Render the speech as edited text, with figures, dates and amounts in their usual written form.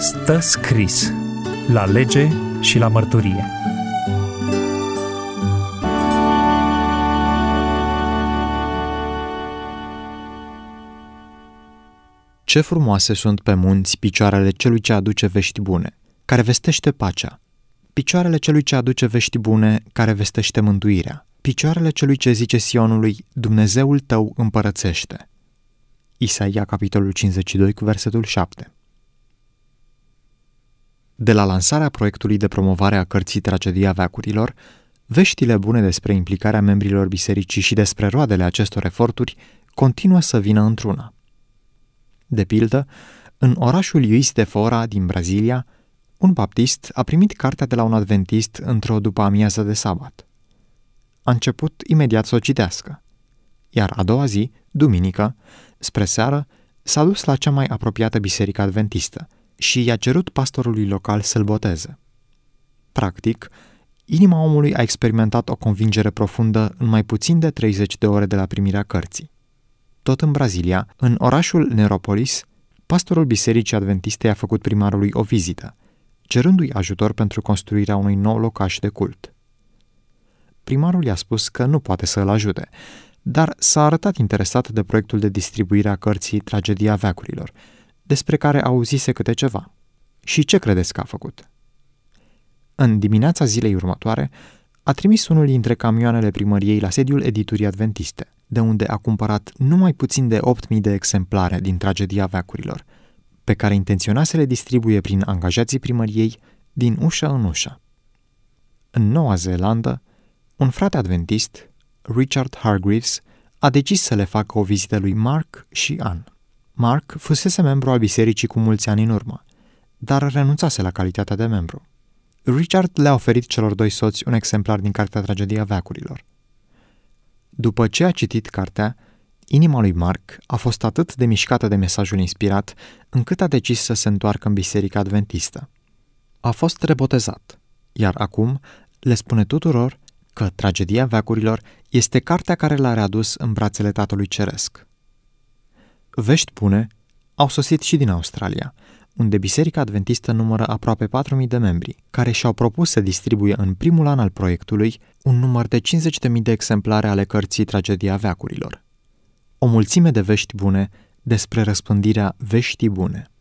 Stă scris la lege și la mărturie. Ce frumoase sunt pe munți picioarele celui ce aduce vești bune, care vestește pacea. Picioarele celui ce aduce vești bune, care vestește mântuirea. Picioarele celui ce zice Sionului, Dumnezeul tău împărățește. Isaia, capitolul 52, cu versetul 7. De la lansarea proiectului de promovare a cărții Tragedia veacurilor, veștile bune despre implicarea membrilor bisericii și despre roadele acestor eforturi continuă să vină într-una. De pildă, în orașul Juiz de Fora din Brazilia, un baptist a primit cartea de la un adventist într-o după-amiază de sabat. A început imediat să o citească, iar a doua zi, duminică, spre seară, s-a dus la cea mai apropiată biserică adventistă și i-a cerut pastorului local să-l boteze. Practic, inima omului a experimentat o convingere profundă în mai puțin de 30 de ore de la primirea cărții. Tot în Brazilia, în orașul Nerópolis, pastorul bisericii adventiste a făcut primarului o vizită, cerându-i ajutor pentru construirea unui nou locaș de cult. Primarul i-a spus că nu poate să îl ajute, dar s-a arătat interesat de proiectul de distribuire a cărții Tragedia veacurilor, despre care auzise câte ceva. Și ce credeți că a făcut? În dimineața zilei următoare, a trimis unul dintre camioanele primăriei la sediul editurii adventiste, de unde a cumpărat numai puțin de 8.000 de exemplare din Tragedia veacurilor, pe care intenționa să le distribuie prin angajații primăriei din ușă în ușă. În Noua Zeelandă, un frate adventist, Richard Hargreaves, a decis să le facă o vizită lui Mark și Ann. Mark fusese membru al bisericii cu mulți ani în urmă, dar renunțase la calitatea de membru. Richard le-a oferit celor doi soți un exemplar din cartea Tragedia veacurilor. După ce a citit cartea, inima lui Mark a fost atât de mișcată de mesajul inspirat, încât a decis să se întoarcă în biserica adventistă. A fost rebotezat, iar acum le spune tuturor că Tragedia veacurilor este cartea care l-a readus în brațele Tatălui Ceresc. Vești bune au sosit și din Australia, unde biserica adventistă numără aproape 4.000 de membri, care și-au propus să distribuie în primul an al proiectului un număr de 50.000 de exemplare ale cărții Tragedia veacurilor. O mulțime de vești bune despre răspândirea veștii bune.